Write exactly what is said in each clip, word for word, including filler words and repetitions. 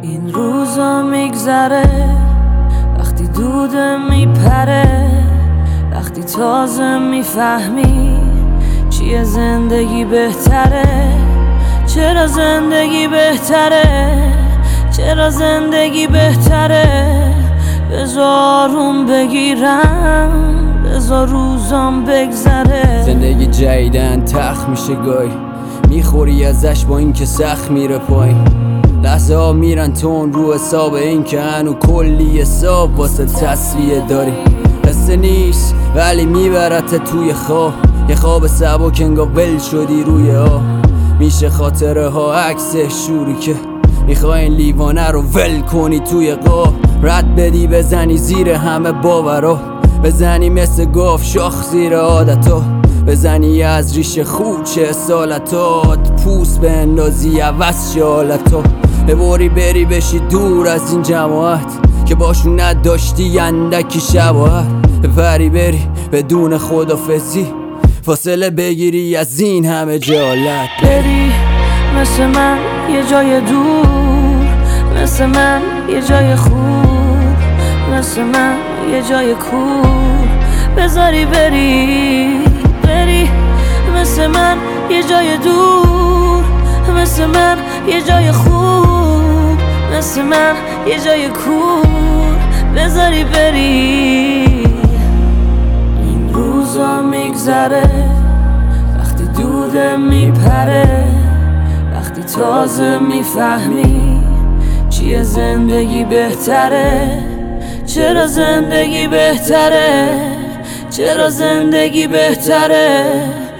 این روزا میگذره وقتی دوده میپره، وقتی تازه میفهمی چیه زندگی بهتره. چرا زندگی بهتره، چرا زندگی بهتره. بذار اون بگیرم، بذار روزام بگذره. زندگی جدیدن تخت میشه گاهی، میخوری ازش با این که سخت میره پایین. لحظه ها میرن تون رو حساب این که هنو کلی حساب واسه تصویه داری. قصه نیست ولی میبرت توی خواب، یه خواب سبک انگار ول شدی روی آب. میشه خاطره ها عکس شوری که میخوای این لیوانه رو ول کنی توی قاب. رد بدی بزنی زیر همه باورا، بزنی مثل گاف شاخ زیر عادتا، بزنی از ریش خوچه سالتات، پوست به اندازی عوض شالتا. ببری بری بشی دور از این جماعت که باشون نداشتی اندکی شباهت. بپری بری بدون خدافزی، فاصله بگیری از این همه جالت. بری مثل من یه جای دور، مثل من یه جای خوب، مثل من یه جای کور. بذاری بری بری مثل من یه جای دور، مثل من یه جای خوب، مثل من یه جای کور. بذاری بری. این روزا میگذره وقتی دوده میپره، وقتی تازه میفهمی چیه زندگی بهتره. چرا زندگی بهتره، چرا زندگی بهتره.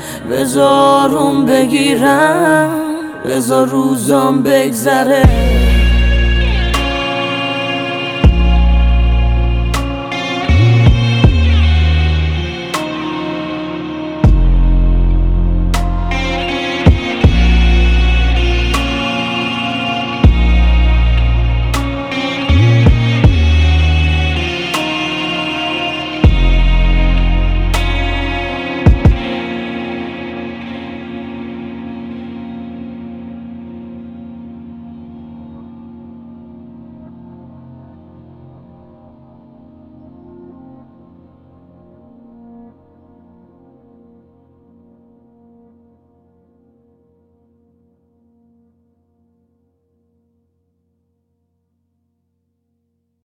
بذار اون بگیرم، بذار روزام بگذره.